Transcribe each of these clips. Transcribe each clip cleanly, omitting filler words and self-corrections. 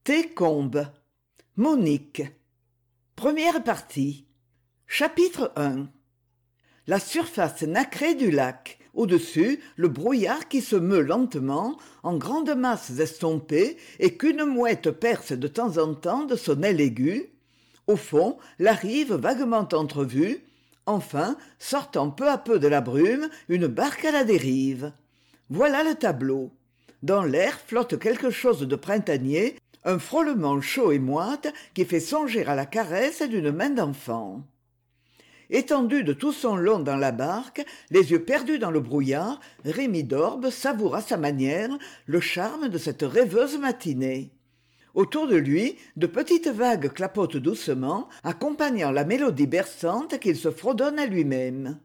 Técombe. Monique. Première partie. Chapitre 1. La surface nacrée du lac. Au-dessus, le brouillard qui se meut lentement, en grandes masses estompées, et qu'une mouette perce de temps en temps de son aile aiguë. Au fond, la rive vaguement entrevue. Enfin, sortant peu à peu de la brume, une barque à la dérive. Voilà le tableau. Dans l'air flotte quelque chose de printanier, un frôlement chaud et moite qui fait songer à la caresse d'une main d'enfant. Étendu de tout son long dans la barque, les yeux perdus dans le brouillard, Rémi d'Orbe savoure à sa manière le charme de cette rêveuse matinée. Autour de lui, de petites vagues clapotent doucement, accompagnant la mélodie berçante qu'il se fredonne à lui-même.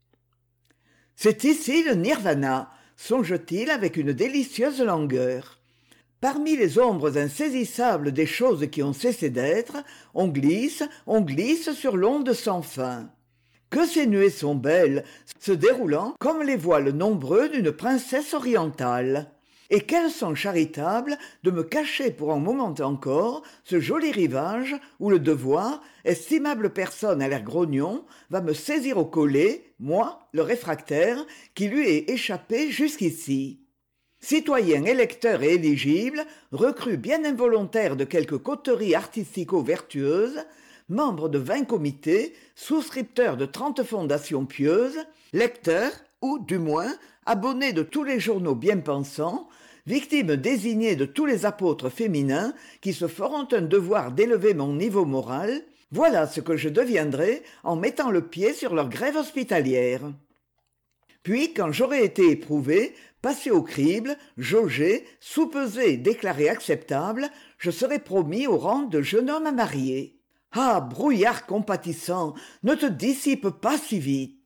« C'est ici le nirvana », songe-t-il avec une délicieuse langueur. Parmi les ombres insaisissables des choses qui ont cessé d'être, on glisse sur l'onde sans fin. Que ces nuées sont belles, se déroulant comme les voiles nombreux d'une princesse orientale. Et qu'elles sont charitables de me cacher pour un moment encore ce joli rivage où le devoir, estimable personne à l'air grognon, va me saisir au collet, moi, le réfractaire, qui lui ai échappé jusqu'ici. Citoyen électeur et éligible, recrue bien involontaire de quelques coteries artistico-vertueuses, membre de 20 comités, souscripteur de 30 fondations pieuses, lecteur, ou, du moins, abonné de tous les journaux bien pensants, victime désignée de tous les apôtres féminins qui se feront un devoir d'élever mon niveau moral, voilà ce que je deviendrai en mettant le pied sur leur grève hospitalière. Puis, quand j'aurai été éprouvé, passé au crible, jaugé, soupesé et déclaré acceptable, je serai promis au rang de jeune homme à marier. Ah, brouillard compatissant, ne te dissipe pas si vite.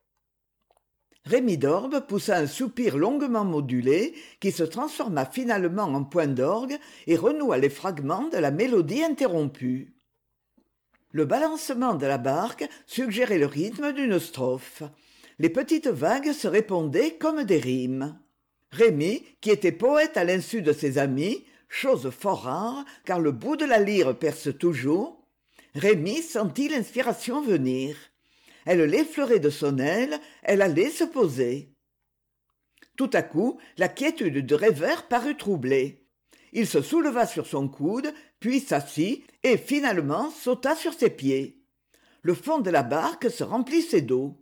Rémi d'Orbe poussa un soupir longuement modulé qui se transforma finalement en point d'orgue et renoua les fragments de la mélodie interrompue. Le balancement de la barque suggérait le rythme d'une strophe. Les petites vagues se répondaient comme des rimes. Rémi, qui était poète à l'insu de ses amis, chose fort rare, car le bout de la lyre perce toujours, Rémi sentit l'inspiration venir. Elle l'effleurait de son aile, elle allait se poser. Tout à coup, la quiétude du rêveur parut troublée. Il se souleva sur son coude, puis s'assit, et finalement sauta sur ses pieds. Le fond de la barque se remplissait d'eau.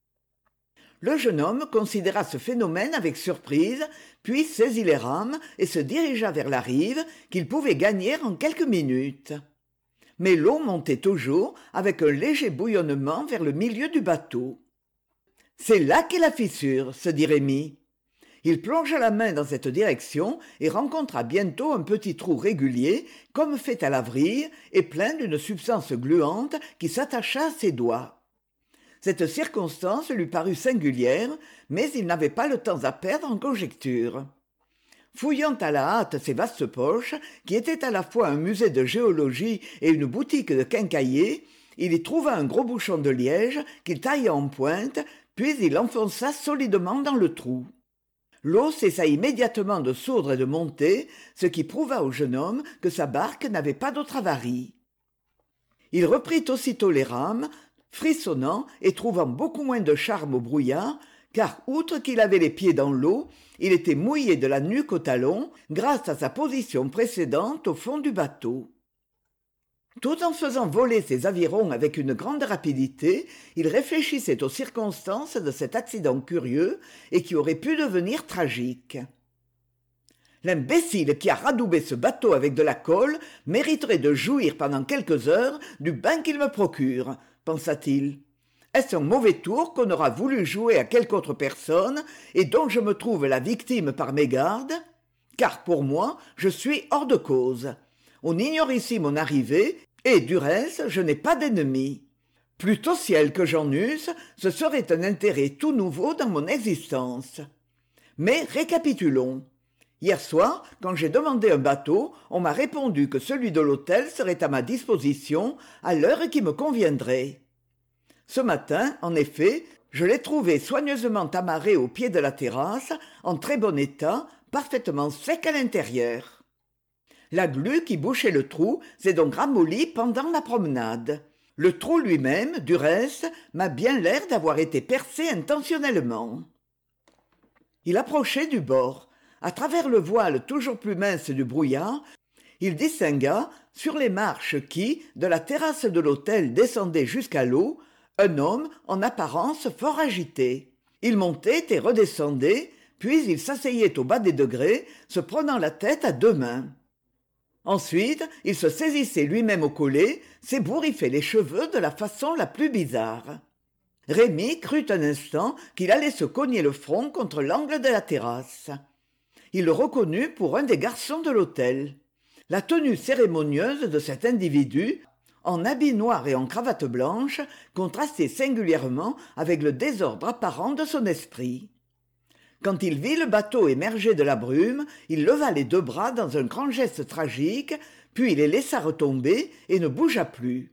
Le jeune homme considéra ce phénomène avec surprise, puis saisit les rames et se dirigea vers la rive qu'il pouvait gagner en quelques minutes. Mais l'eau montait toujours avec un léger bouillonnement vers le milieu du bateau. « C'est là qu'est la fissure », se dit Rémi. Il plongea la main dans cette direction et rencontra bientôt un petit trou régulier, comme fait à la vrille, et plein d'une substance gluante qui s'attacha à ses doigts. Cette circonstance lui parut singulière, mais il n'avait pas le temps à perdre en conjectures. Fouillant à la hâte ses vastes poches, qui étaient à la fois un musée de géologie et une boutique de quincailliers, il y trouva un gros bouchon de liège qu'il tailla en pointe, puis il l'enfonça solidement dans le trou. L'eau cessa immédiatement de sourdre et de monter, ce qui prouva au jeune homme que sa barque n'avait pas d'autre avarie. Il reprit aussitôt les rames, frissonnant et trouvant beaucoup moins de charme au brouillard, car outre qu'il avait les pieds dans l'eau, il était mouillé de la nuque aux talons grâce à sa position précédente au fond du bateau. Tout en faisant voler ses avirons avec une grande rapidité, il réfléchissait aux circonstances de cet accident curieux et qui aurait pu devenir tragique. L'imbécile qui a radoubé ce bateau avec de la colle mériterait de jouir pendant quelques heures du bain qu'il me procure, pensa-t-il. Est-ce un mauvais tour qu'on aura voulu jouer à quelque autre personne et dont je me trouve la victime par mégarde ? Car pour moi, je suis hors de cause. On ignore ici mon arrivée, et du reste, je n'ai pas d'ennemis. Plutôt ciel que j'en eusse, ce serait un intérêt tout nouveau dans mon existence. Mais récapitulons. Hier soir, quand j'ai demandé un bateau, on m'a répondu que celui de l'hôtel serait à ma disposition à l'heure qui me conviendrait. Ce matin, en effet, je l'ai trouvé soigneusement amarré au pied de la terrasse, en très bon état, parfaitement sec à l'intérieur. La glu qui bouchait le trou s'est donc ramollie pendant la promenade. Le trou lui-même, du reste, m'a bien l'air d'avoir été percé intentionnellement. Il approchait du bord. À travers le voile toujours plus mince du brouillard, il distingua, sur les marches qui, de la terrasse de l'hôtel, descendaient jusqu'à l'eau, un homme en apparence fort agité. Il montait et redescendait, puis il s'asseyait au bas des degrés, se prenant la tête à deux mains. Ensuite, il se saisissait lui-même au collet, s'ébouriffait les cheveux de la façon la plus bizarre. Rémi crut un instant qu'il allait se cogner le front contre l'angle de la terrasse. Il le reconnut pour un des garçons de l'hôtel. La tenue cérémonieuse de cet individu, en habit noir et en cravate blanche, contrastait singulièrement avec le désordre apparent de son esprit. Quand il vit le bateau émerger de la brume, il leva les deux bras dans un grand geste tragique, puis les laissa retomber et ne bougea plus.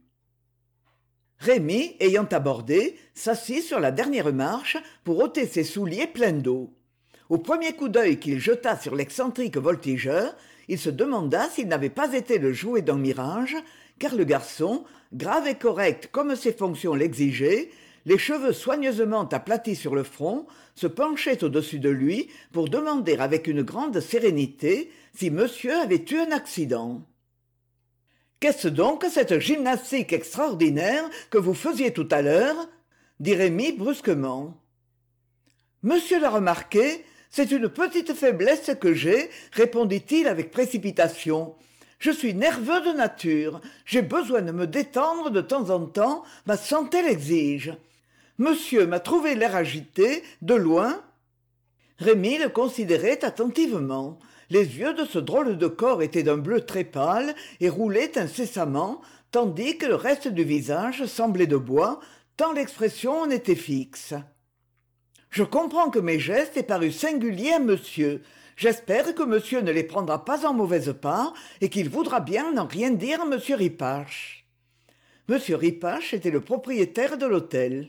Rémi, ayant abordé, s'assit sur la dernière marche pour ôter ses souliers pleins d'eau. Au premier coup d'œil qu'il jeta sur l'excentrique voltigeur, il se demanda s'il n'avait pas été le jouet d'un mirage, car le garçon, grave et correct comme ses fonctions l'exigeaient, les cheveux soigneusement aplatis sur le front, se penchait au-dessus de lui pour demander avec une grande sérénité si monsieur avait eu un accident. « Qu'est-ce donc que cette gymnastique extraordinaire que vous faisiez tout à l'heure » dit Rémi brusquement. « Monsieur l'a remarqué, c'est une petite faiblesse que j'ai, répondit-il avec précipitation. Je suis nerveux de nature, j'ai besoin de me détendre de temps en temps, ma santé l'exige. Monsieur m'a trouvé l'air agité, de loin. » Rémi le considérait attentivement. Les yeux de ce drôle de corps étaient d'un bleu très pâle et roulaient incessamment, tandis que le reste du visage semblait de bois, tant l'expression en était fixe. « Je comprends que mes gestes aient paru singuliers à monsieur. J'espère que monsieur ne les prendra pas en mauvaise part et qu'il voudra bien n'en rien dire à monsieur Ripache. » Monsieur Ripache était le propriétaire de l'hôtel.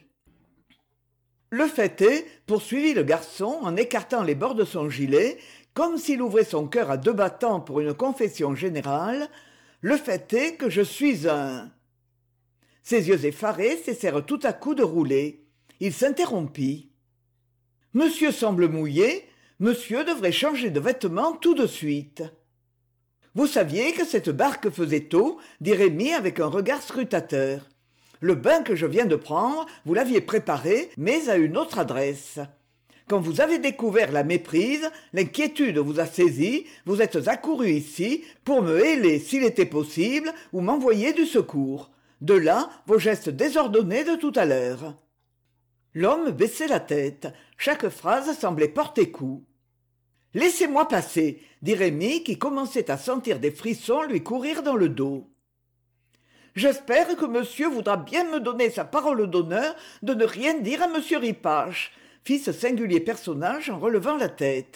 « Le fait est, poursuivit le garçon en écartant les bords de son gilet, comme s'il ouvrait son cœur à deux battants pour une confession générale, le fait est que je suis un... » Ses yeux effarés cessèrent tout à coup de rouler. Il s'interrompit. « Monsieur semble mouillé, monsieur devrait changer de vêtements tout de suite. » « Vous saviez que cette barque faisait eau, dit Rémi avec un regard scrutateur. Le bain que je viens de prendre, vous l'aviez préparé, mais à une autre adresse. Quand vous avez découvert la méprise, l'inquiétude vous a saisi, vous êtes accouru ici pour me héler s'il était possible ou m'envoyer du secours. De là, vos gestes désordonnés de tout à l'heure. » L'homme baissait la tête. Chaque phrase semblait porter coup. « Laissez-moi passer, » dit Rémi qui commençait à sentir des frissons lui courir dans le dos. « J'espère que monsieur voudra bien me donner sa parole d'honneur de ne rien dire à monsieur Ripache, » fit ce singulier personnage en relevant la tête.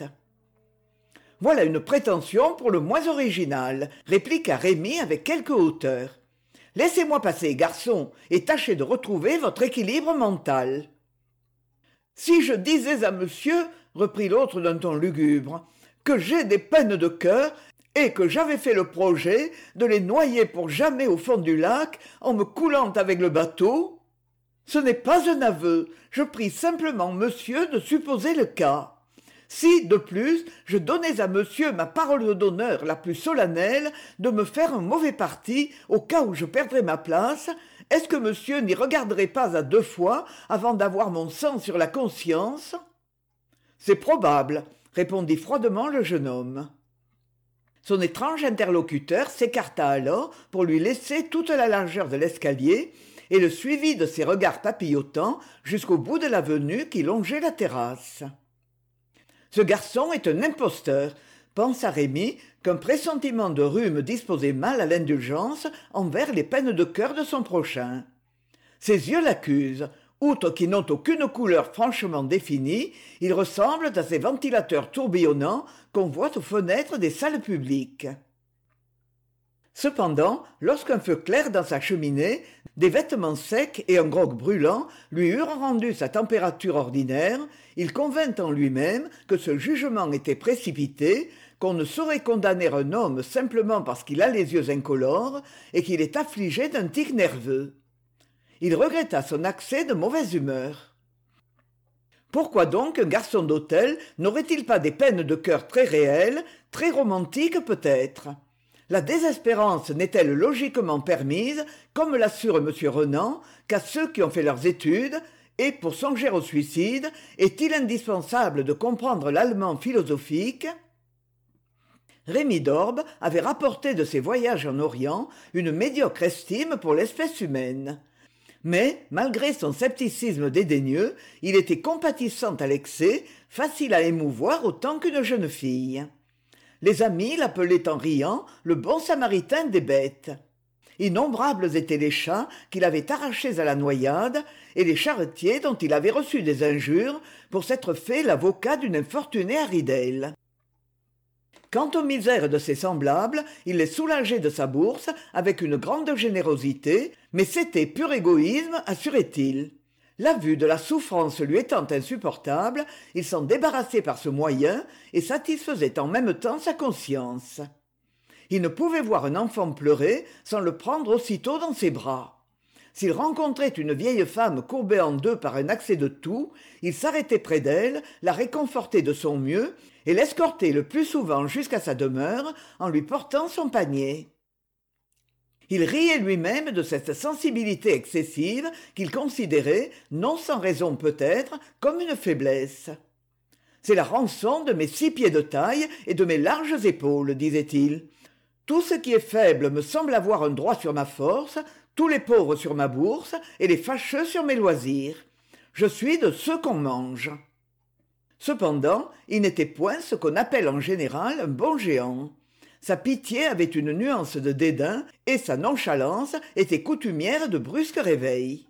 « Voilà une prétention pour le moins originale, » répliqua Rémi avec quelque hauteur. « Laissez-moi passer, garçon, et tâchez de retrouver votre équilibre mental. » « Si je disais à monsieur, reprit l'autre d'un ton lugubre, que j'ai des peines de cœur et que j'avais fait le projet de les noyer pour jamais au fond du lac en me coulant avec le bateau, ce n'est pas un aveu, je prie simplement monsieur de supposer le cas. Si, de plus, je donnais à monsieur ma parole d'honneur la plus solennelle de me faire un mauvais parti au cas où je perdrais ma place, est-ce que monsieur n'y regarderait pas à deux fois avant d'avoir mon sang sur la conscience ? » ?»« C'est probable, » répondit froidement le jeune homme. Son étrange interlocuteur s'écarta alors pour lui laisser toute la largeur de l'escalier et le suivit de ses regards papillotants jusqu'au bout de l'avenue qui longeait la terrasse. « Ce garçon est un imposteur, » pensa Rémi, qu'un pressentiment de rhume disposait mal à l'indulgence envers les peines de cœur de son prochain. Ses yeux l'accusent. Outre qu'ils n'ont aucune couleur franchement définie, ils ressemblent à ces ventilateurs tourbillonnants qu'on voit aux fenêtres des salles publiques. Cependant, lorsqu'un feu clair dans sa cheminée, des vêtements secs et un grog brûlant lui eurent rendu sa température ordinaire, il convint en lui-même que ce jugement était précipité, qu'on ne saurait condamner un homme simplement parce qu'il a les yeux incolores et qu'il est affligé d'un tic nerveux. Il regretta son accès de mauvaise humeur. Pourquoi donc un garçon d'hôtel n'aurait-il pas des peines de cœur très réelles, très romantiques peut-être? La désespérance n'est-elle logiquement permise, comme l'assure M. Renan, qu'à ceux qui ont fait leurs études, et pour songer au suicide, est-il indispensable de comprendre l'allemand philosophique? Rémi d'Orbe avait rapporté de ses voyages en Orient une médiocre estime pour l'espèce humaine. Mais, malgré son scepticisme dédaigneux, il était compatissant à l'excès, facile à émouvoir autant qu'une jeune fille. Les amis l'appelaient en riant le bon samaritain des bêtes. Innombrables étaient les chats qu'il avait arrachés à la noyade et les charretiers dont il avait reçu des injures pour s'être fait l'avocat d'une infortunée Haridelle. Quant aux misères de ses semblables, il les soulageait de sa bourse avec une grande générosité, mais c'était pur égoïsme, assurait-il. La vue de la souffrance lui étant insupportable, il s'en débarrassait par ce moyen et satisfaisait en même temps sa conscience. Il ne pouvait voir un enfant pleurer sans le prendre aussitôt dans ses bras. S'il rencontrait une vieille femme courbée en deux par un accès de toux, il s'arrêtait près d'elle, la réconfortait de son mieux et l'escortait le plus souvent jusqu'à sa demeure en lui portant son panier. Il riait lui-même de cette sensibilité excessive qu'il considérait, non sans raison peut-être, comme une faiblesse. « C'est la rançon de mes 6 pieds de taille et de mes larges épaules, disait-il. Tout ce qui est faible me semble avoir un droit sur ma force, tous les pauvres sur ma bourse et les fâcheux sur mes loisirs. Je suis de ceux qu'on mange. » Cependant, il n'était point ce qu'on appelle en général un bon géant. Sa pitié avait une nuance de dédain et sa nonchalance était coutumière de brusques réveils.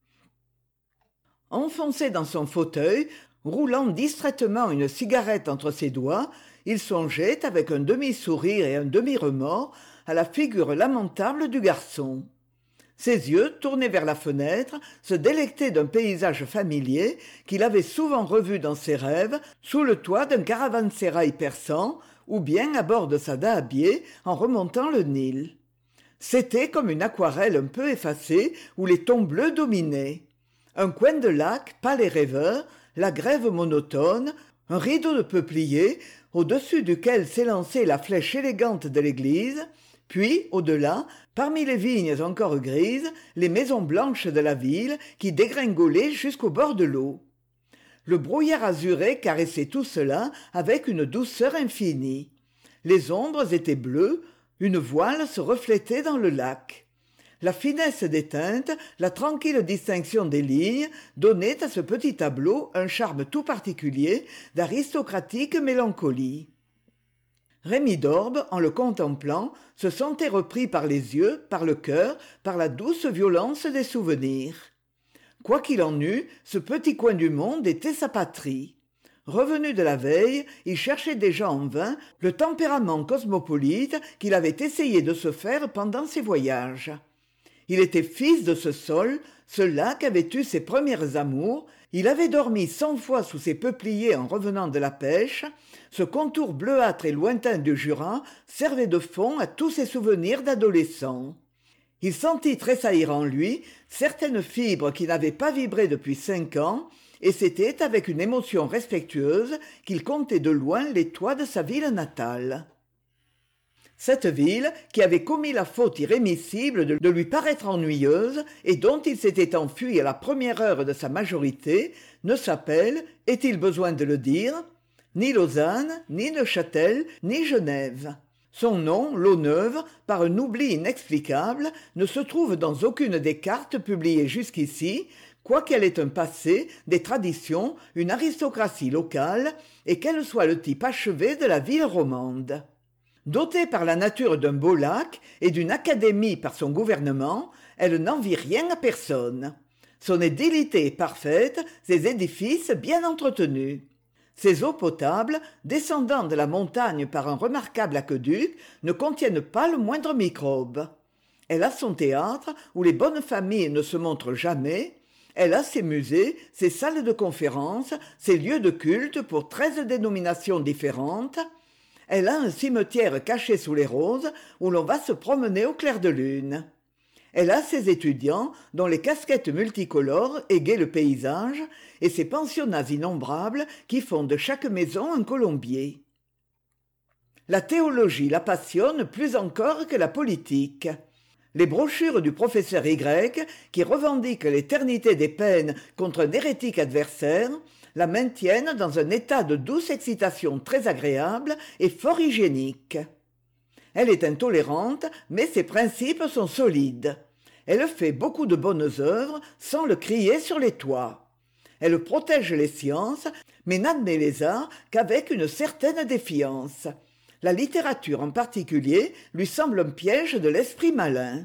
Enfoncé dans son fauteuil, roulant distraitement une cigarette entre ses doigts, il songeait avec un demi-sourire et un demi-remords à la figure lamentable du garçon. Ses yeux, tournés vers la fenêtre, se délectaient d'un paysage familier qu'il avait souvent revu dans ses rêves sous le toit d'un caravansérail persan ou bien à bord de sa dahabie en remontant le Nil. C'était comme une aquarelle un peu effacée où les tons bleus dominaient. Un coin de lac pâle et rêveur, la grève monotone, un rideau de peupliers au-dessus duquel s'élançait la flèche élégante de l'église, puis, au-delà, parmi les vignes encore grises, les maisons blanches de la ville qui dégringolaient jusqu'au bord de l'eau. Le brouillard azuré caressait tout cela avec une douceur infinie. Les ombres étaient bleues, une voile se reflétait dans le lac. La finesse des teintes, la tranquille distinction des lignes donnaient à ce petit tableau un charme tout particulier d'aristocratique mélancolie. Rémi d'Orbe, en le contemplant, se sentait repris par les yeux, par le cœur, par la douce violence des souvenirs. Quoi qu'il en eût, ce petit coin du monde était sa patrie. Revenu de la veille, il cherchait déjà en vain le tempérament cosmopolite qu'il avait essayé de se faire pendant ses voyages. Il était fils de ce sol, ce lac avait eu ses premières amours, il avait dormi 100 fois sous ses peupliers en revenant de la pêche, ce contour bleuâtre et lointain du Jura servait de fond à tous ses souvenirs d'adolescent. Il sentit tressaillir en lui certaines fibres qui n'avaient pas vibré depuis 5 ans, et c'était avec une émotion respectueuse qu'il comptait de loin les toits de sa ville natale. Cette ville, qui avait commis la faute irrémissible de lui paraître ennuyeuse et dont il s'était enfui à la première heure de sa majorité, ne s'appelle, est-il besoin de le dire, ni Lausanne, ni Neuchâtel, ni Genève. Son nom, L'Eau-Neuve, par un oubli inexplicable, ne se trouve dans aucune des cartes publiées jusqu'ici, quoiqu'elle ait un passé, des traditions, une aristocratie locale, et qu'elle soit le type achevé de la ville romande. Dotée par la nature d'un beau lac et d'une académie par son gouvernement, elle n'envie rien à personne. Son édilité est parfaite, ses édifices bien entretenus. Ses eaux potables, descendant de la montagne par un remarquable aqueduc, ne contiennent pas le moindre microbe. Elle a son théâtre, où les bonnes familles ne se montrent jamais. Elle a ses musées, ses salles de conférence, ses lieux de culte pour 13 dénominations différentes. Elle a un cimetière caché sous les roses où l'on va se promener au clair de lune. Elle a ses étudiants dont les casquettes multicolores égayent le paysage et ses pensionnats innombrables qui font de chaque maison un colombier. La théologie la passionne plus encore que la politique. Les brochures du professeur Y, qui revendique l'éternité des peines contre un hérétique adversaire, la maintiennent dans un état de douce excitation très agréable et fort hygiénique. Elle est intolérante, mais ses principes sont solides. Elle fait beaucoup de bonnes œuvres sans le crier sur les toits. Elle protège les sciences, mais n'admet les arts qu'avec une certaine défiance. La littérature en particulier lui semble un piège de l'esprit malin.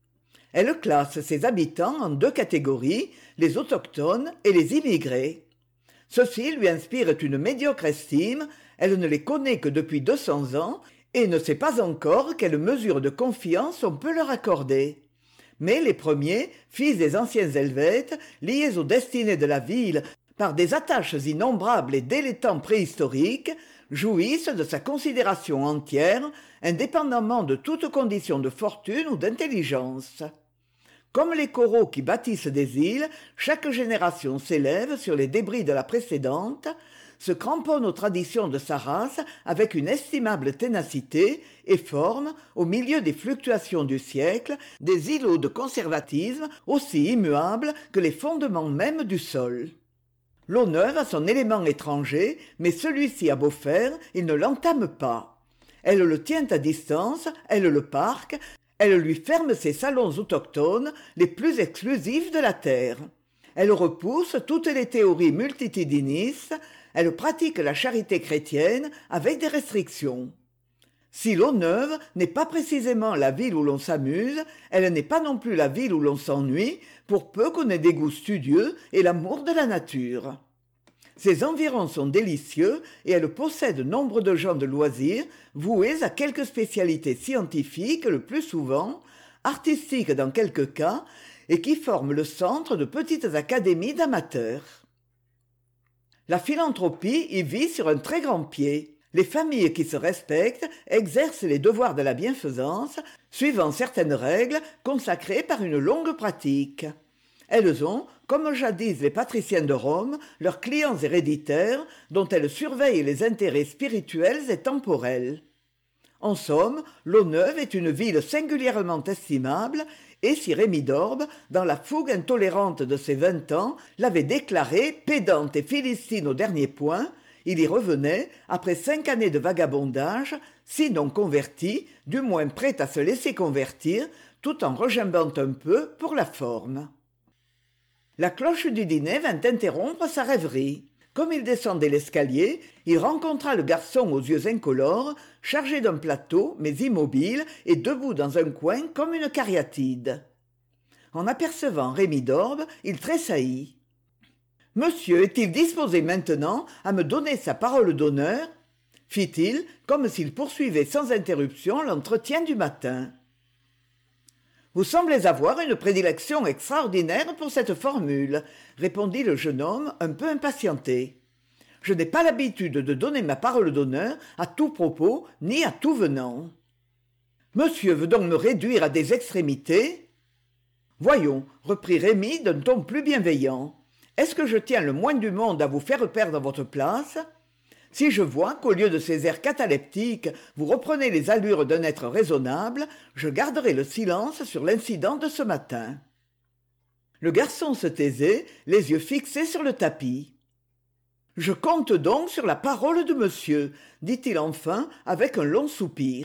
Elle classe ses habitants en deux catégories, les autochtones et les immigrés. Ceux-ci lui inspirent une médiocre estime, elle ne les connaît que depuis 200 ans et ne sait pas encore quelle mesure de confiance on peut leur accorder. Mais les premiers, fils des anciens Helvètes, liés aux destinées de la ville par des attaches innombrables et dès les temps préhistoriques, jouissent de sa considération entière, indépendamment de toute condition de fortune ou d'intelligence. Comme les coraux qui bâtissent des îles, chaque génération s'élève sur les débris de la précédente, se cramponne aux traditions de sa race avec une estimable ténacité et forme, au milieu des fluctuations du siècle, des îlots de conservatisme aussi immuables que les fondements mêmes du sol. L'eau neuve a son élément étranger, mais celui-ci a beau faire, il ne l'entame pas. Elle le tient à distance, elle le parque, elle lui ferme ses salons autochtones, les plus exclusifs de la terre. Elle repousse toutes les théories multitudinistes, elle pratique la charité chrétienne avec des restrictions. Si l'eau neuve n'est pas précisément la ville où l'on s'amuse, elle n'est pas non plus la ville où l'on s'ennuie, pour peu qu'on ait des goûts studieux et l'amour de la nature. Ses environs sont délicieux et elle possède nombre de gens de loisirs voués à quelque spécialité scientifique le plus souvent, artistique dans quelques cas, et qui forment le centre de petites académies d'amateurs. La philanthropie y vit sur un très grand pied. Les familles qui se respectent exercent les devoirs de la bienfaisance, suivant certaines règles consacrées par une longue pratique. Elles ont, comme jadis les patriciens de Rome, leurs clients héréditaires dont elles surveillent les intérêts spirituels et temporels. En somme, l'eau neuve est une ville singulièrement estimable, et si Rémi d'Orbe, dans la fougue intolérante de ses 20 ans, l'avait déclarée pédante et philistine au dernier point, il y revenait, après 5 années de vagabondage, sinon converti, du moins prêt à se laisser convertir, tout en regimbant un peu pour la forme. La cloche du dîner vint interrompre sa rêverie. Comme il descendait l'escalier, il rencontra le garçon aux yeux incolores, chargé d'un plateau, mais immobile, et debout dans un coin comme une cariatide. En apercevant Rémi d'Orbe, il tressaillit. « Monsieur est-il disposé maintenant à me donner sa parole d'honneur ?» fit-il, comme s'il poursuivait sans interruption l'entretien du matin. « Vous semblez avoir une prédilection extraordinaire pour cette formule, » répondit le jeune homme un peu impatienté. « Je n'ai pas l'habitude de donner ma parole d'honneur à tout propos ni à tout venant. »« Monsieur veut donc me réduire à des extrémités ?»« Voyons, » reprit Rémi d'un ton plus bienveillant, « est-ce que je tiens le moins du monde à vous faire perdre votre place ? Si je vois qu'au lieu de ces airs cataleptiques, vous reprenez les allures d'un être raisonnable, je garderai le silence sur l'incident de ce matin. » Le garçon se taisait, les yeux fixés sur le tapis. « Je compte donc sur la parole de monsieur, » dit-il enfin avec un long soupir.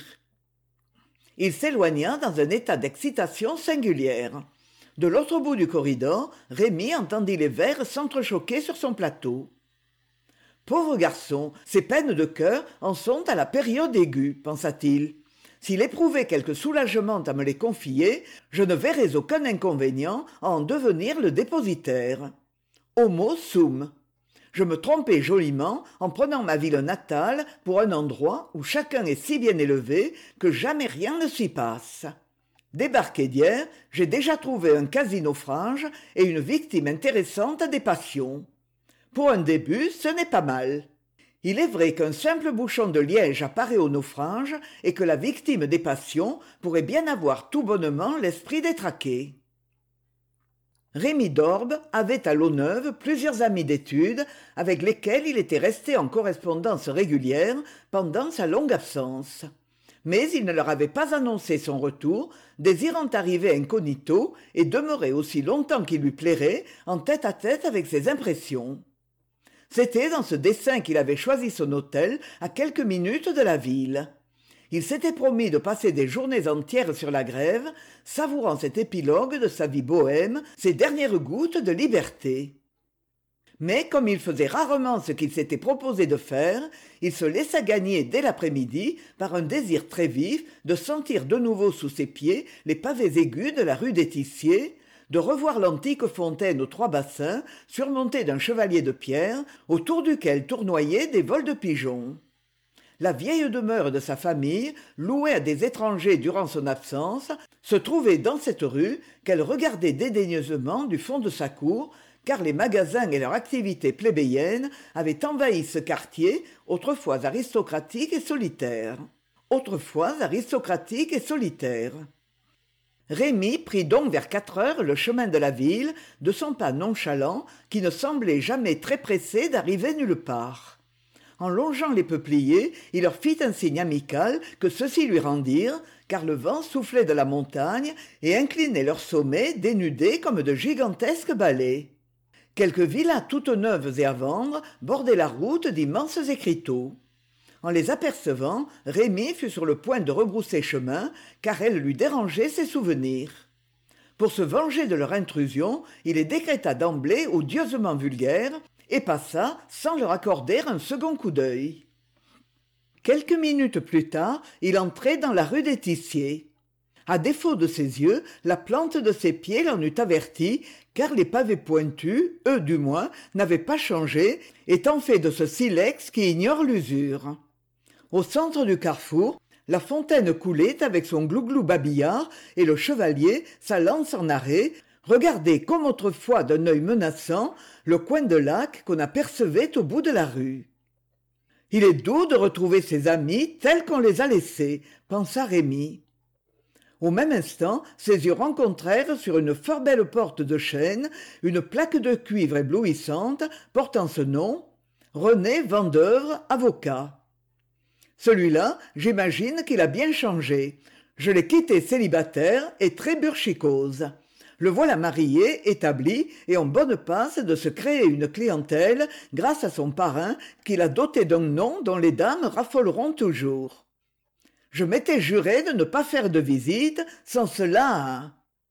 Il s'éloigna dans un état d'excitation singulière. De l'autre bout du corridor, Rémi entendit les vers s'entrechoquer sur son plateau. « Pauvre garçon, ses peines de cœur en sont à la période aiguë, pensa-t-il. S'il éprouvait quelque soulagement à me les confier, je ne verrais aucun inconvénient à en devenir le dépositaire. Homo sum. Je me trompais joliment en prenant ma ville natale pour un endroit où chacun est si bien élevé que jamais rien ne s'y passe. Débarqué d'hier, j'ai déjà trouvé un quasi-naufrage et une victime intéressante des passions. Pour un début, ce n'est pas mal. Il est vrai qu'un simple bouchon de liège apparaît au naufrage et que la victime des passions pourrait bien avoir tout bonnement l'esprit détraqué. Rémi d'Orbe avait à L'Auneuve plusieurs amis d'études avec lesquels il était resté en correspondance régulière pendant sa longue absence. Mais il ne leur avait pas annoncé son retour, désirant arriver incognito et demeurer aussi longtemps qu'il lui plairait en tête-à-tête avec ses impressions. C'était dans ce dessein qu'il avait choisi son hôtel à quelques minutes de la ville. Il s'était promis de passer des journées entières sur la grève, savourant cet épilogue de sa vie bohème, ses dernières gouttes de liberté. Mais comme il faisait rarement ce qu'il s'était proposé de faire, il se laissa gagner dès l'après-midi par un désir très vif de sentir de nouveau sous ses pieds les pavés aigus de la rue des Tissiers, de revoir l'antique fontaine aux trois bassins surmontée d'un chevalier de pierre autour duquel tournoyaient des vols de pigeons. La vieille demeure de sa famille, louée à des étrangers durant son absence, se trouvait dans cette rue qu'elle regardait dédaigneusement du fond de sa cour, car les magasins et leur activité plébéienne avaient envahi ce quartier, autrefois aristocratique et solitaire. Rémi prit donc vers 4 heures le chemin de la ville, de son pas nonchalant, qui ne semblait jamais très pressé d'arriver nulle part. En longeant les peupliers, il leur fit un signe amical que ceux-ci lui rendirent, car le vent soufflait de la montagne et inclinait leurs sommets dénudés comme de gigantesques balais. Quelques villas toutes neuves et à vendre bordaient la route d'immenses écriteaux. En les apercevant, Rémi fut sur le point de rebrousser chemin, car elles lui dérangeaient ses souvenirs. Pour se venger de leur intrusion, il les décréta d'emblée odieusement vulgaires, et passa sans leur accorder un second coup d'œil. Quelques minutes plus tard, il entrait dans la rue des Tissiers. À défaut de ses yeux, la plante de ses pieds l'en eût averti, car les pavés pointus, eux du moins, n'avaient pas changé, étant faits de ce silex qui ignore l'usure. Au centre du carrefour, la fontaine coulait avec son glouglou babillard et le chevalier, sa lance en arrêt, regardait comme autrefois d'un œil menaçant le coin de lac qu'on apercevait au bout de la rue. « Il est doux de retrouver ses amis tels qu'on les a laissés », pensa Rémi. Au même instant, ses yeux rencontrèrent sur une fort belle porte de chêne une plaque de cuivre éblouissante portant ce nom « René Vandeuvre, avocat ». Celui-là, j'imagine qu'il a bien changé. Je l'ai quitté célibataire et très burchicose. Le voilà marié, établi et en bonne passe de se créer une clientèle grâce à son parrain qui l'a doté d'un nom dont les dames raffoleront toujours. Je m'étais juré de ne pas faire de visite, sans cela...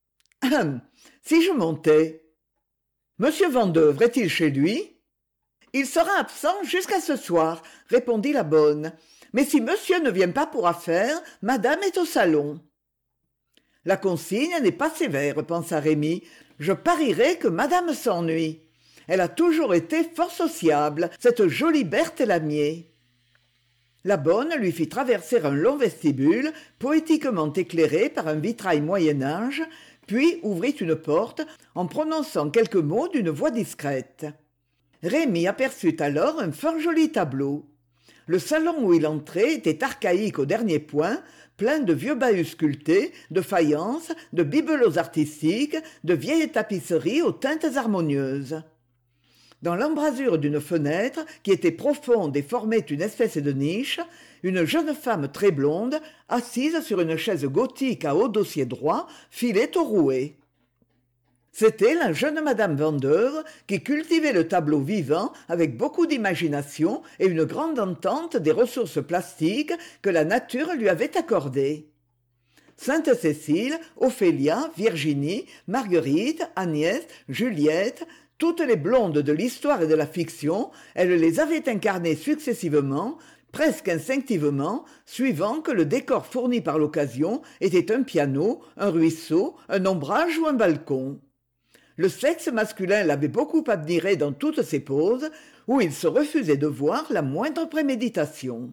Si je montais... Monsieur Vandeuvre est-il chez lui? Il sera absent jusqu'à ce soir, répondit la bonne. Mais si monsieur ne vient pas pour affaires, madame est au salon. La consigne n'est pas sévère, pensa Rémi. Je parierais que madame s'ennuie. Elle a toujours été fort sociable, cette jolie Berthe Lamier. La bonne lui fit traverser un long vestibule, poétiquement éclairé par un vitrail Moyen-Âge, puis ouvrit une porte en prononçant quelques mots d'une voix discrète. Rémi aperçut alors un fort joli tableau. Le salon où il entrait était archaïque au dernier point, plein de vieux bahuts sculptés, de faïences, de bibelots artistiques, de vieilles tapisseries aux teintes harmonieuses. Dans l'embrasure d'une fenêtre, qui était profonde et formait une espèce de niche, une jeune femme très blonde, assise sur une chaise gothique à haut dossier droit, filait au rouet. C'était la jeune madame Vandeuvre qui cultivait le tableau vivant avec beaucoup d'imagination et une grande entente des ressources plastiques que la nature lui avait accordées. Sainte-Cécile, Ophélia, Virginie, Marguerite, Agnès, Juliette, toutes les blondes de l'histoire et de la fiction, elle les avait incarnées successivement, presque instinctivement, suivant que le décor fourni par l'occasion était un piano, un ruisseau, un ombrage ou un balcon. Le sexe masculin l'avait beaucoup admiré dans toutes ses poses, où il se refusait de voir la moindre préméditation.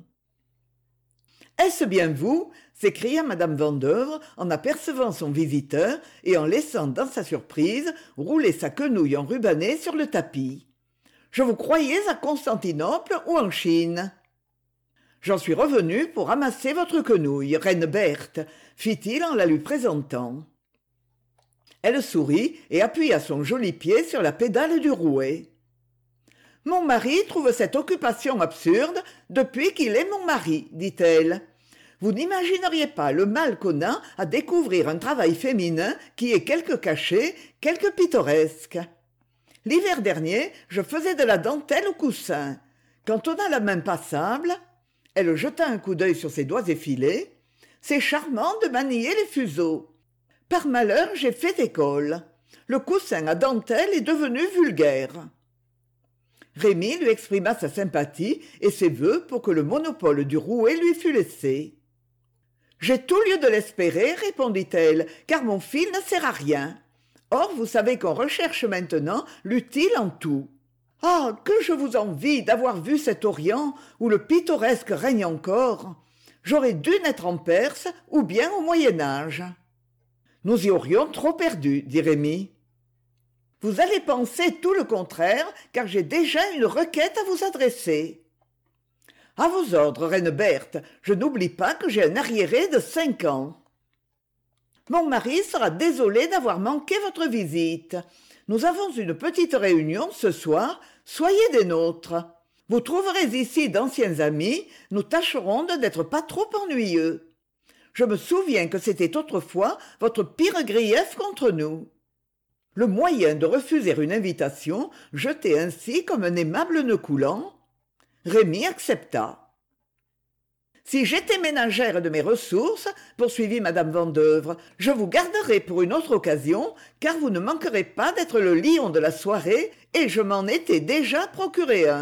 « Est-ce bien vous ?» s'écria madame Vandeuvre en apercevant son visiteur et en laissant dans sa surprise rouler sa quenouille enrubannée sur le tapis. Je vous croyais à Constantinople ou en Chine. J'en suis revenu pour ramasser votre quenouille, reine Berthe, fit-il en la lui présentant. Elle sourit et appuya son joli pied sur la pédale du rouet. Mon mari trouve cette occupation absurde depuis qu'il est mon mari, dit-elle. Vous n'imagineriez pas le mal qu'on a à découvrir un travail féminin qui est quelque caché, quelque pittoresque. L'hiver dernier, je faisais de la dentelle au coussin. Quand on a la main passable, elle jeta un coup d'œil sur ses doigts effilés, c'est charmant de manier les fuseaux. Par malheur, j'ai fait école. Le coussin à dentelle est devenu vulgaire. Rémi lui exprima sa sympathie et ses vœux pour que le monopole du rouet lui fût laissé. « J'ai tout lieu de l'espérer, répondit-elle, car mon fil ne sert à rien. Or, vous savez qu'on recherche maintenant l'utile en tout. Ah, que je vous envie d'avoir vu cet Orient où le pittoresque règne encore. J'aurais dû naître en Perse ou bien au Moyen-Âge. » « Nous y aurions trop perdu, dit Rémi. « Vous allez penser tout le contraire, car j'ai déjà une requête à vous adresser. »« À vos ordres, reine Berthe, je n'oublie pas que j'ai un arriéré de 5 ans. »« Mon mari sera désolé d'avoir manqué votre visite. Nous avons une petite réunion ce soir, soyez des nôtres. Vous trouverez ici d'anciens amis, nous tâcherons de n'être pas trop ennuyeux. Je me souviens que c'était autrefois votre pire grief contre nous. » Le moyen de refuser une invitation, jeté ainsi comme un aimable nœud coulant, Rémi accepta. « Si j'étais ménagère de mes ressources, poursuivit madame Vandœuvre, je vous garderais pour une autre occasion, car vous ne manquerez pas d'être le lion de la soirée, et je m'en étais déjà procuré un. »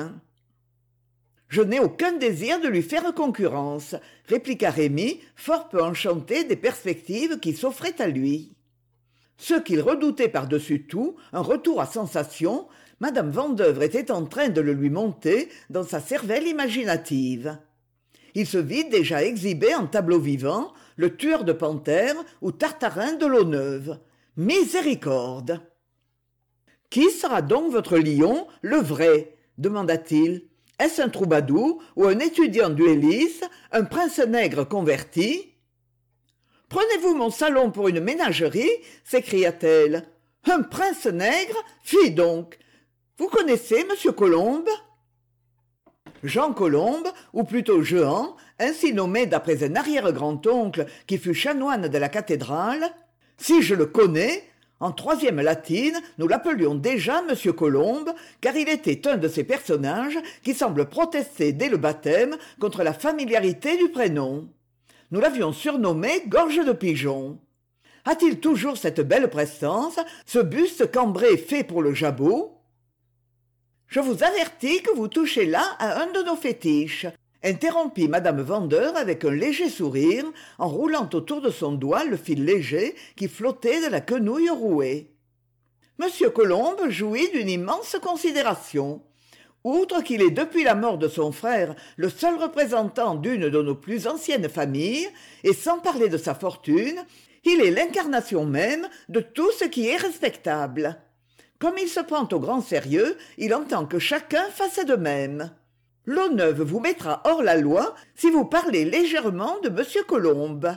« Je n'ai aucun désir de lui faire concurrence, » répliqua Rémi, fort peu enchanté des perspectives qui s'offraient à lui. Ce qu'il redoutait par-dessus tout, un retour à sensation, madame Vandœuvre était en train de le lui monter dans sa cervelle imaginative. Il se vit déjà exhibé en tableau vivant, le tueur de panthères ou Tartarin de l'eau neuve. Miséricorde! « Qui sera donc votre lion, le vrai ?» demanda-t-il. Est-ce un troubadour ou un étudiant duelliste, un prince nègre converti ? « Prenez-vous mon salon pour une ménagerie ?» s'écria-t-elle. « Un prince nègre ? Fi donc ! Vous connaissez Monsieur Colombe ?» Jean Colombe, ou plutôt Jehan, ainsi nommé d'après un arrière-grand-oncle qui fut chanoine de la cathédrale. Si je le connais, en 3e latine, nous l'appelions déjà Monsieur Colombe, car il était un de ces personnages qui semblent protester dès le baptême contre la familiarité du prénom. Nous l'avions surnommé Gorge de Pigeon. A-t-il toujours cette belle prestance, ce buste cambré fait pour le jabot ? Je vous avertis que vous touchez là à un de nos fétiches, interrompit madame Vandœuvre avec un léger sourire, en roulant autour de son doigt le fil léger qui flottait de la quenouille rouée. Monsieur Colombe jouit d'une immense considération. Outre qu'il est depuis la mort de son frère le seul représentant d'une de nos plus anciennes familles, et sans parler de sa fortune, il est l'incarnation même de tout ce qui est respectable. Comme il se prend au grand sérieux, il entend que chacun fasse de même. L'eau neuve vous mettra hors la loi si vous parlez légèrement de monsieur Colombe.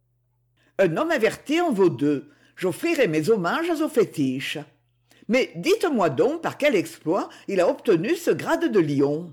Un homme averti en vaut 2. J'offrirai mes hommages aux fétiches. Mais dites-moi donc par quel exploit il a obtenu ce grade de lion.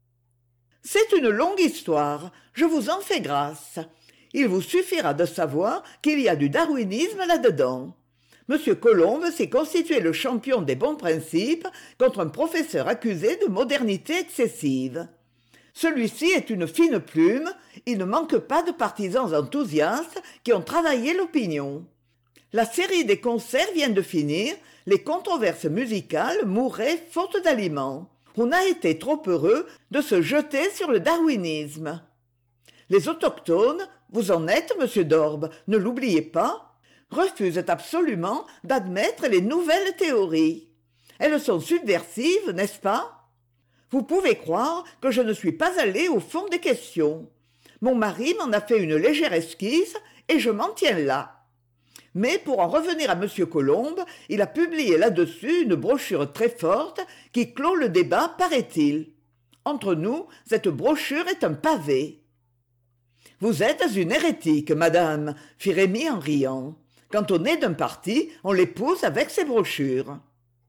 C'est une longue histoire, je vous en fais grâce. Il vous suffira de savoir qu'il y a du darwinisme là-dedans. Monsieur Colombe s'est constitué le champion des bons principes contre un professeur accusé de modernité excessive. Celui-ci est une fine plume, il ne manque pas de partisans enthousiastes qui ont travaillé l'opinion. La série des concerts vient de finir, les controverses musicales mouraient faute d'aliments. On a été trop heureux de se jeter sur le darwinisme. Les autochtones, vous en êtes, monsieur Dorbe, ne l'oubliez pas, refusent absolument d'admettre les nouvelles théories. Elles sont subversives, n'est-ce pas ? Vous pouvez croire que je ne suis pas allé au fond des questions. Mon mari m'en a fait une légère esquisse et je m'en tiens là. Mais pour en revenir à M. Colombe, il a publié là-dessus une brochure très forte qui clôt le débat, paraît-il. Entre nous, cette brochure est un pavé. « Vous êtes une hérétique, madame, » fit Rémy en riant. « Quand on est d'un parti, on l'épouse avec ses brochures. »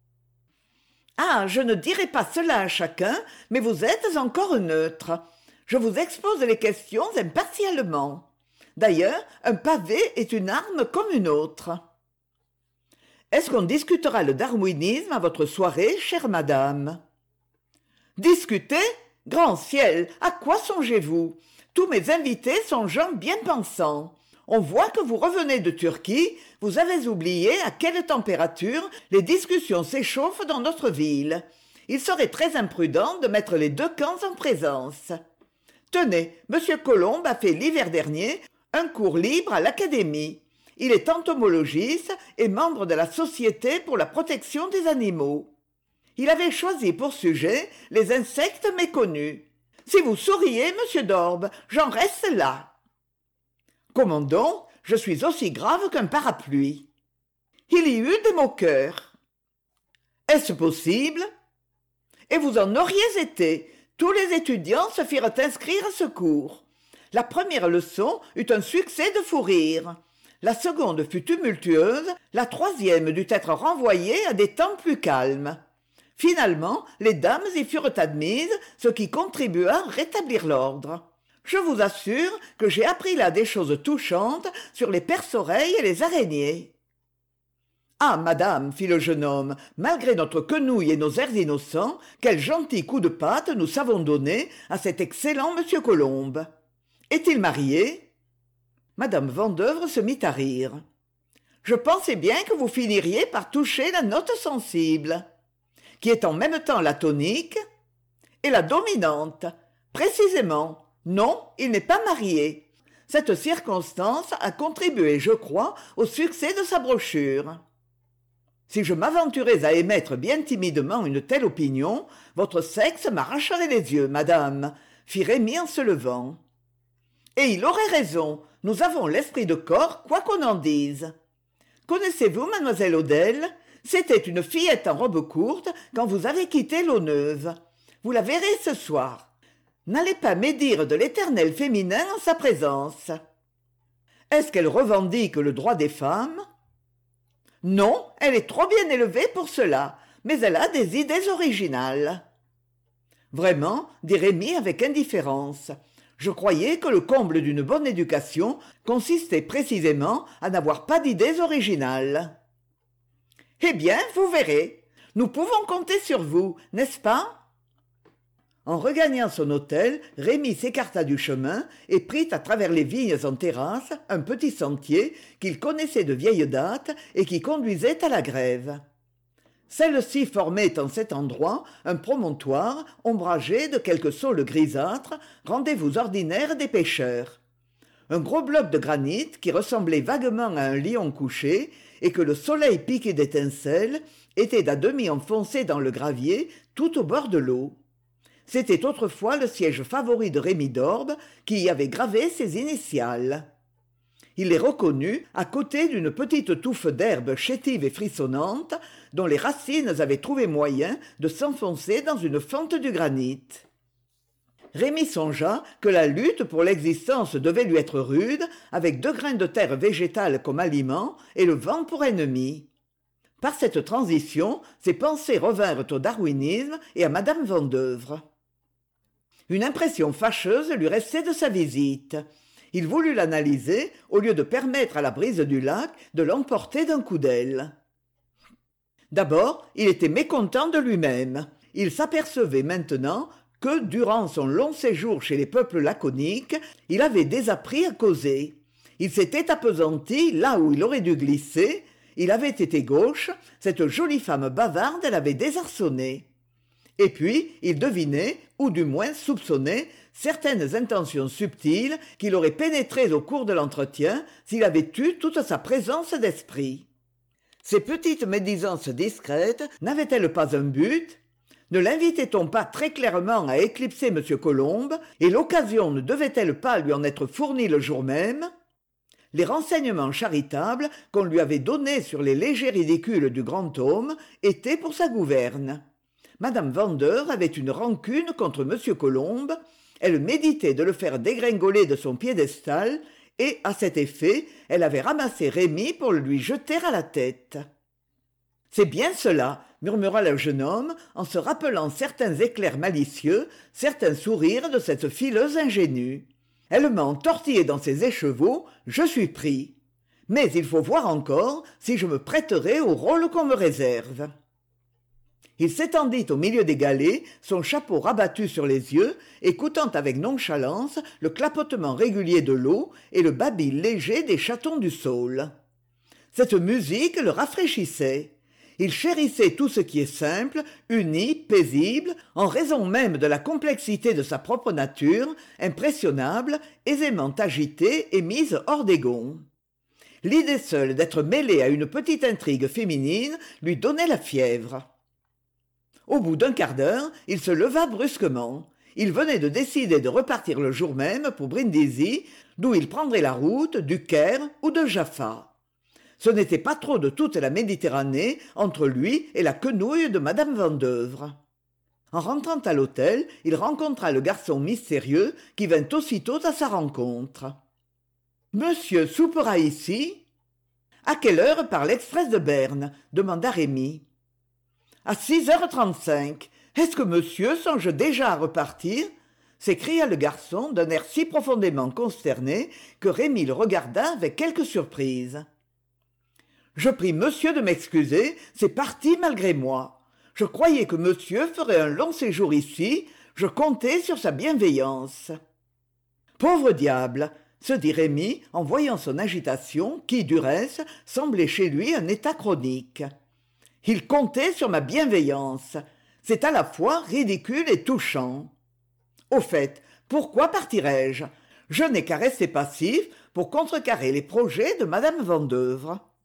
« Ah, je ne dirai pas cela à chacun, mais vous êtes encore neutre. Je vous expose les questions impartialement. D'ailleurs, un pavé est une arme comme une autre. » « Est-ce qu'on discutera le darwinisme à votre soirée, chère madame ?»« Discuter ? Grand ciel, à quoi songez-vous ? Tous mes invités sont gens bien pensants. On voit que vous revenez de Turquie, vous avez oublié à quelle température les discussions s'échauffent dans notre ville. Il serait très imprudent de mettre les deux camps en présence. Tenez, M. Colombe a fait l'hiver dernier un cours libre à l'Académie. Il est entomologiste et membre de la Société pour la protection des animaux. Il avait choisi pour sujet les insectes méconnus. Si vous souriez, monsieur Dorbe, j'en reste là. Comment donc ? Je suis aussi grave qu'un parapluie. Il y eut des moqueurs. Est-ce possible ? Et vous en auriez été. Tous les étudiants se firent inscrire à ce cours. La première leçon eut un succès de fou rire. La seconde fut tumultueuse, la troisième dut être renvoyée à des temps plus calmes. Finalement, les dames y furent admises, ce qui contribua à rétablir l'ordre. Je vous assure que j'ai appris là des choses touchantes sur les perce-oreilles et les araignées. « Ah, madame, fit le jeune homme, malgré notre quenouille et nos airs innocents, quel gentil coup de patte nous savons donner à cet excellent monsieur Colombe. Est-il marié ?» Madame Vandevre se mit à rire. « Je pensais bien que vous finiriez par toucher la note sensible, qui est en même temps la tonique et la dominante. Précisément. Non, il n'est pas marié. Cette circonstance a contribué, je crois, au succès de sa brochure. Si je m'aventurais à émettre bien timidement une telle opinion, votre sexe m'arracherait les yeux, madame, fit Rémy en se levant. Et il aurait raison, nous avons l'esprit de corps, quoi qu'on en dise. Connaissez-vous mademoiselle Odelle ? C'était une fillette en robe courte quand vous avez quitté l'eau Neuve. Vous la verrez ce soir. N'allez pas médire de l'éternel féminin en sa présence. Est-ce qu'elle revendique le droit des femmes ? Non, elle est trop bien élevée pour cela, mais elle a des idées originales. Vraiment, dit Rémy avec indifférence. Je croyais que le comble d'une bonne éducation consistait précisément à n'avoir pas d'idées originales. Eh bien, vous verrez. Nous pouvons compter sur vous, n'est-ce pas ? En regagnant son hôtel, Rémy s'écarta du chemin et prit à travers les vignes en terrasse un petit sentier qu'il connaissait de vieille date et qui conduisait à la grève. Celle-ci formait en cet endroit un promontoire ombragé de quelques saules grisâtres, rendez-vous ordinaire des pêcheurs. Un gros bloc de granit qui ressemblait vaguement à un lion couché et que le soleil piquait d'étincelles était à demi enfoncé dans le gravier tout au bord de l'eau. C'était autrefois le siège favori de Rémy d'Orbe qui y avait gravé ses initiales. Il les reconnut à côté d'une petite touffe d'herbe chétive et frissonnante dont les racines avaient trouvé moyen de s'enfoncer dans une fente du granit. Rémy songea que la lutte pour l'existence devait lui être rude, avec 2 grains de terre végétale comme aliment et le vent pour ennemi. Par cette transition, ses pensées revinrent au darwinisme et à madame Vandevre. Une impression fâcheuse lui restait de sa visite. Il voulut l'analyser au lieu de permettre à la brise du lac de l'emporter d'un coup d'aile. D'abord, il était mécontent de lui-même. Il s'apercevait maintenant que, durant son long séjour chez les peuples laconiques, il avait désappris à causer. Il s'était appesanti là où il aurait dû glisser. Il avait été gauche, cette jolie femme bavarde l'avait désarçonné. Et puis, il devinait, ou du moins soupçonnait, certaines intentions subtiles qu'il aurait pénétrées au cours de l'entretien s'il avait eu toute sa présence d'esprit. Ces petites médisances discrètes n'avaient-elles pas un but ? Ne l'invitait-on pas très clairement à éclipser M. Colombe, et l'occasion ne devait-elle pas lui en être fournie le jour même ? Les renseignements charitables qu'on lui avait donnés sur les légers ridicules du grand homme étaient pour sa gouverne. Madame Vendeur avait une rancune contre M. Colombe, elle méditait de le faire dégringoler de son piédestal, et, à cet effet, elle avait ramassé Rémi pour le lui jeter à la tête. « C'est bien cela, » murmura le jeune homme, en se rappelant certains éclairs malicieux, certains sourires de cette fileuse ingénue. « Elle m'a entortillé dans ses écheveaux, je suis pris. Mais il faut voir encore si je me prêterai au rôle qu'on me réserve. » Il s'étendit au milieu des galets, son chapeau rabattu sur les yeux, écoutant avec nonchalance le clapotement régulier de l'eau et le babil léger des chatons du saule. Cette musique le rafraîchissait. Il chérissait tout ce qui est simple, uni, paisible, en raison même de la complexité de sa propre nature, impressionnable, aisément agitée et mise hors des gonds. L'idée seule d'être mêlé à une petite intrigue féminine lui donnait la fièvre. Au bout d'un quart d'heure, il se leva brusquement. Il venait de décider de repartir le jour même pour Brindisi, d'où il prendrait la route du Caire ou de Jaffa. Ce n'était pas trop de toute la Méditerranée entre lui et la quenouille de madame Vendeuvre. En rentrant à l'hôtel, il rencontra le garçon mystérieux qui vint aussitôt à sa rencontre. « Monsieur soupera ici ?»« À quelle heure part l'express de Berne ?» demanda Rémi. « À 6h35. Est-ce que monsieur songe déjà à repartir ?» s'écria le garçon d'un air si profondément consterné que Rémi le regarda avec quelque surprise. « Je prie monsieur de m'excuser, c'est parti malgré moi. Je croyais que monsieur ferait un long séjour ici, je comptais sur sa bienveillance. »« Pauvre diable !» se dit Rémi en voyant son agitation qui, du reste, semblait chez lui un état chronique. Il comptait sur ma bienveillance. C'est à la fois ridicule et touchant. Au fait, pourquoi partirais-je ? Je n'ai qu'à rester passif pour contrecarrer les projets de madame Vendeuvre.